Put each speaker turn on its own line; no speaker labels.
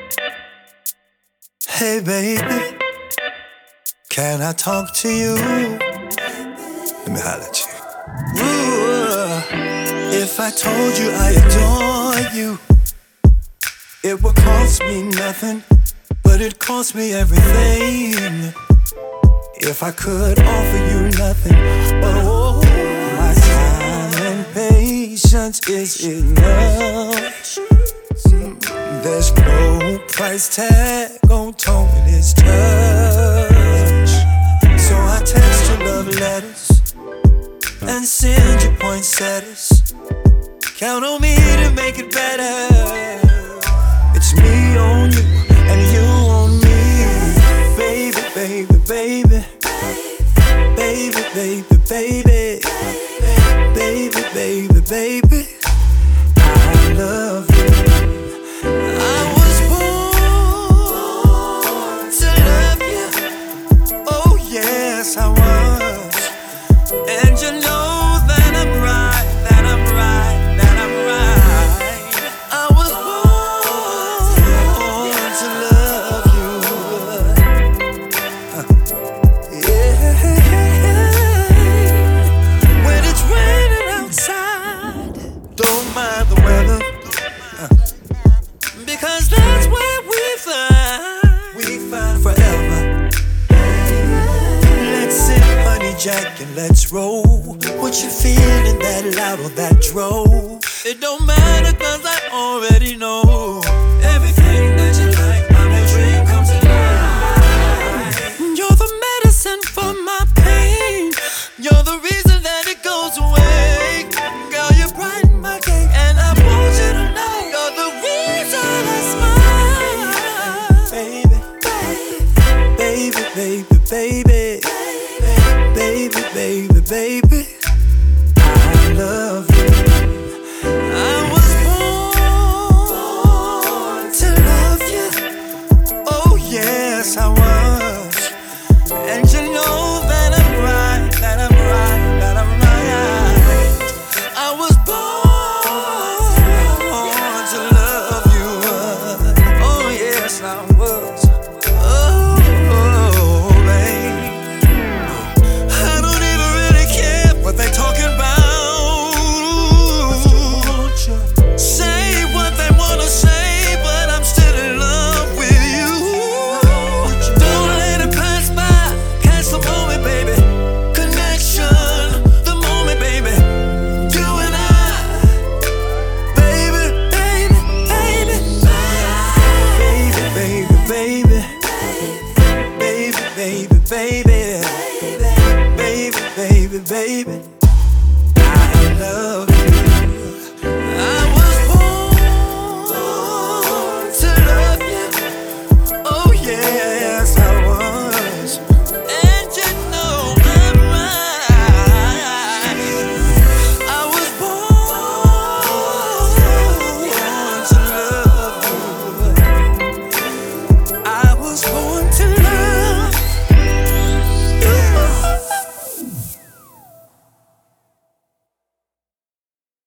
Hey baby, can I talk to you? Let me holler at you. Ooh, if I told you I adore you, it would cost me nothing, but it cost me everything. If I could offer you nothing, oh, my time and patience is enough. There's no price tag on Tony's touch. So I text you love letters and send you poinsettias. Count on me to make it better. It's me on you and you on me. Baby, baby, baby. Baby, baby, baby. Baby, baby, baby. I love you. I was born to love you. Oh yes, I was. And you know that I'm right, that I'm right, that I'm right. I was born to love you. Yeah. When it's raining outside, don't mind the weather. Because that's where we find forever. Let's sip honey jack and let's roll. What you feeling that loud or that droll? It don't matter cause I already know everything that you like, my dream comes alive. You're the medicine for my pain. You're the reason that it goes away. Girl, you brighten my day, and I want you to know you're the reason I smile. Baby, baby, baby, baby, baby, baby, baby, I love you. I was born to love you. Oh yes, I was. And you know that I'm right, that I'm right, that I'm right. I was born to love you. Oh yes, I was. Oh, babe, I don't even really care what they talking about. Say what they wanna say, but I'm still in love with you. Don't let it pass by. Catch the moment, baby. Connection, the moment, baby. You and I, baby, baby, baby, baby, baby, baby, baby, baby, baby, baby, baby. I love you.